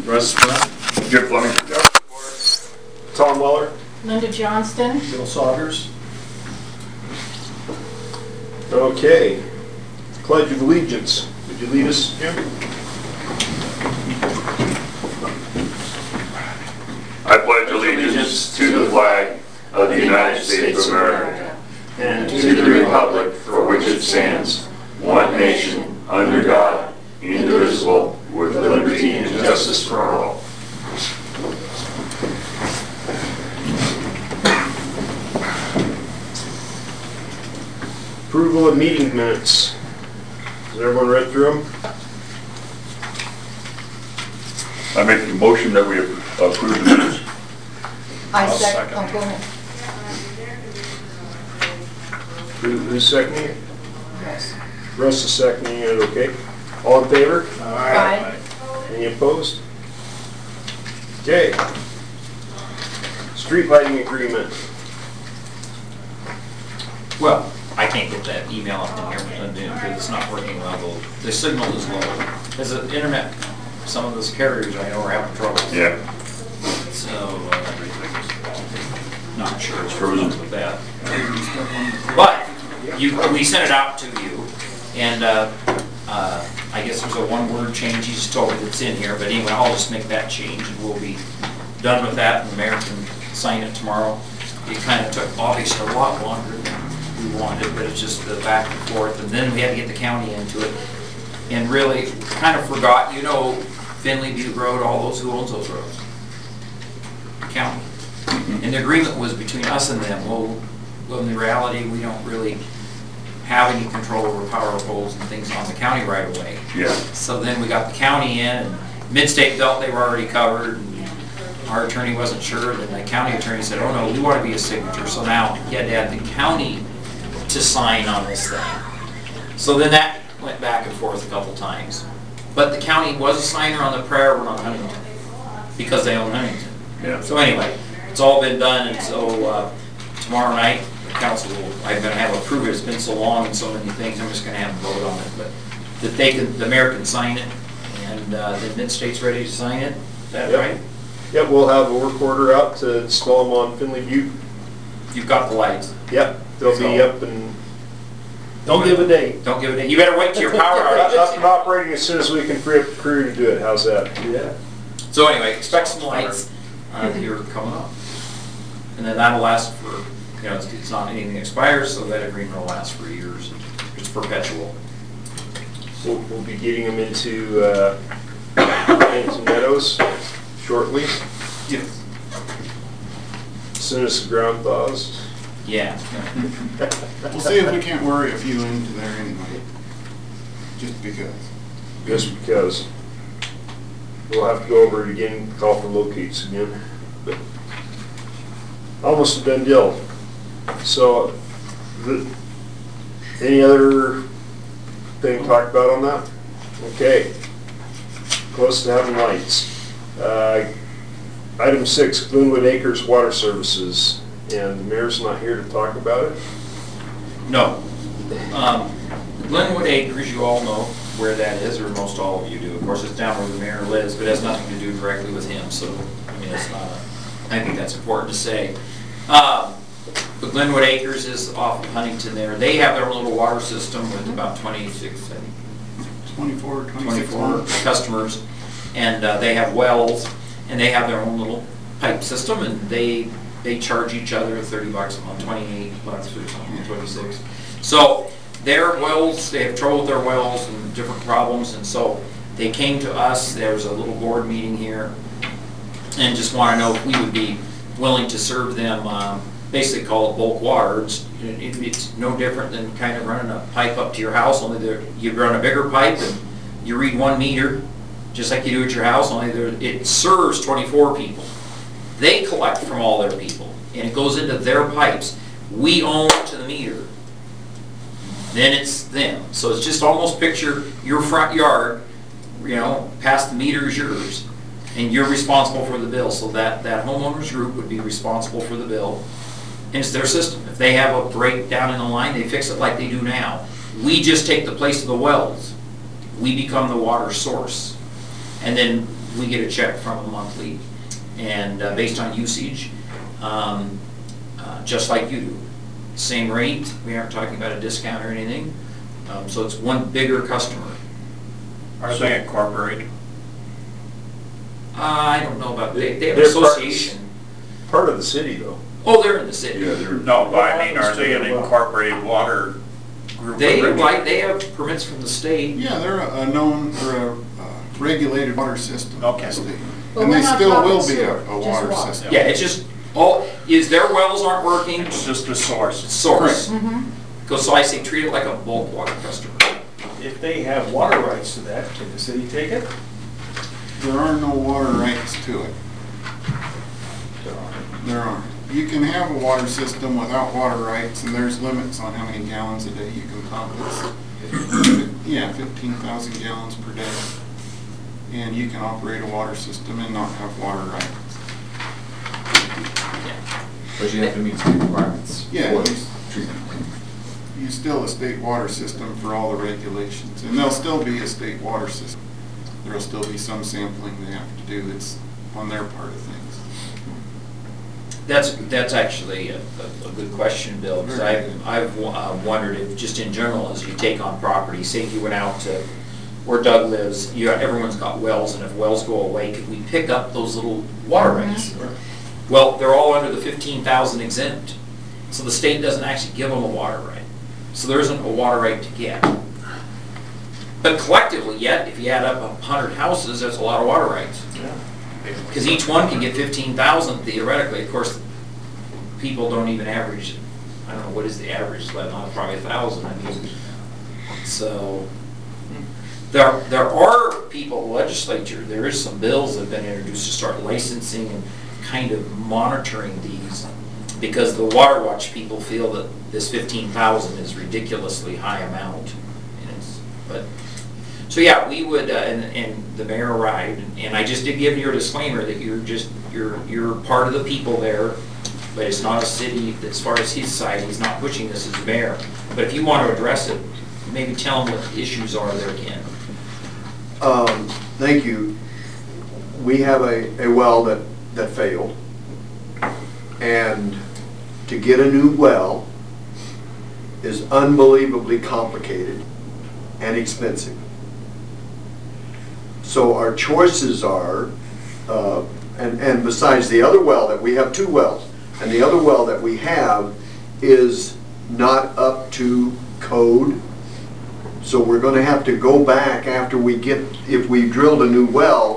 Russ Sprint. Jim Fleming. Tom Weller. Linda Johnston. Bill Saunders. Okay. Pledge of Allegiance. Would you lead us, Jim? I pledge allegiance to the flag of the United States of America and to the republic for which it stands, one nation, under God, indivisible, with liberty and justice for all. Approval of meeting minutes. Has everyone read through them? I make the motion that we approve the minutes. I second. Oh, go ahead. Who's seconding it? Yes. Russ is seconding it, okay. All in favor? Aye. Any opposed? Okay. Street lighting agreement. Well, I can't get that email up in here because it's not working well. The signal is low. As the internet, some of those carriers I know are having trouble. Yeah. So, not sure it's frozen with that. But we sent it out to you, and I guess there's a one-word change. He just told me that's in here, but anyway, I'll just make that change, and we'll be done with that, and the mayor can sign it tomorrow. It kind of took obviously a lot longer than we wanted, but it's just the back and forth, and then we had to get the county into it, and really kind of forgot, you know, Finley Butte Road, all those, who owns those roads? County. And the agreement was between us and them. Well, in the reality, we don't really have any control over power poles and things on the county right away. Yeah. So then we got the county in, and Midstate felt they were already covered, and our attorney wasn't sure, and then the county attorney said, oh no, we want to be a signature. So now he had to have the county to sign on this thing. So then that went back and forth a couple times. But the county was a signer on the prayer one on Huntington, because they own Huntington. Yeah. So anyway, it's all been done, and so tomorrow night, the council will, I'm going to have approved it. It's been so long and so many things, I'm just going to have them vote on it. But that they can, the mayor can sign it, and then Mid-State's ready to sign it. Is that right? Yep, we'll have a work order out to install them on Finley Butte. You've got the lights. Yep, they'll be up and don't give a date. Don't give it a, you better wait till your power outage. Up and operating as soon as we can free up the crew to do it. How's that? Yeah. So anyway, expect some lights here coming up. And then that'll last for, you know, it's not anything that expires, so that agreement will last for years. It's perpetual. So we'll be getting them into Meadows shortly. Yes. As soon as the ground thaws. Yeah. We'll see if we can't worry a few into there anyway. Just because. Just because. We'll have to go over it again, call for locates again. But almost a done deal. So, any other thing to talk about on that? Okay. Close to having lights. Item 6, Glenwood Acres Water Services. And the mayor's not here to talk about it? No. Glenwood Acres, you all know where that is, or most all of you do. Of course, it's down where the mayor lives, but it has nothing to do directly with him. So, I mean, it's not a, I think that's important to say. But Glenwood Acres is off of Huntington there. They have their own little water system with about 26, I think, 24 customers, and they have wells, and they have their own little pipe system, and they charge each other $30 a month, $28 or something, 26. So their wells, they have trouble with their wells and different problems, and so they came to us. There was a little board meeting here, and just want to know if we would be willing to serve them. Basically call it bulk water. It's no different than kind of running a pipe up to your house, only you run a bigger pipe and you read 1 meter, just like you do at your house, only it serves 24 people. They collect from all their people, and it goes into their pipes. We own to the meter. Then it's them. So it's just almost picture your front yard, you know, past the meter is yours, and you're responsible for the bill. So that homeowners group would be responsible for the bill. And it's their system. If they have a breakdown in the line, they fix it like they do now. We just take the place of the wells. We become the water source. And then we get a check from them monthly, and based on usage, just like you do. Same rate, we aren't talking about a discount or anything, so it's one bigger customer. Are they incorporated? I don't know about, they have an They're part- association. Part of the city though. Oh, they're in the city. Yeah, they're. No, but I mean, are they an incorporated water group? They, already? like, they have permits from the state. Yeah, they're a known, or a regulated water system. Okay. State. But And we're they not still talking will be sewer, a just water water. system. Yeah, it's just, is their wells aren't working, It's just a source. source. Mhm. So I say treat it like a bulk water customer. If they have water rights to that, can the city take it? There are no water rights to it. There aren't. You can have a water system without water rights, and there's limits on how many gallons a day you can pump. Yeah, 15,000 gallons per day. And you can operate a water system and not have water rights. But you have to meet state requirements. Yeah, for you- this treatment plant. You still a state water system for all the regulations, and there'll still be a state water system. There'll still be some sampling they have to do. It's on their part of things. That's actually a good question, Bill, because Very good. I've wondered if, just in general, as you take on property, say if you went out to where Doug lives, everyone's got wells, and if wells go away, could we pick up those little water rights? Well, they're all under the 15,000 exempt, so the state doesn't actually give them a water right. So there isn't a water right to get. But collectively, yet, if you add up 100 houses, that's a lot of water rights. Because each one can get 15,000 theoretically. Of course, people don't even average, I don't know, what is the average, let alone probably 1,000, I mean. So, there are people, in the legislature, there is some bills that have been introduced to start licensing and kind of monitoring these, because the Water Watch people feel that this 15,000 is ridiculously high amount. So yeah, we would, and the mayor arrived, and I just did give you a disclaimer that you're part of the people there, but it's not a city, as far as his side, he's not pushing this as the mayor. But if you want to address it, maybe tell them what the issues are there, Ken. Thank you. We have a well that failed, and to get a new well is unbelievably complicated and expensive. So our choices are, and besides the other well, that we have 2 wells, and the other well that we have is not up to code. So we're going to have to go back after we get, if we drilled a new well,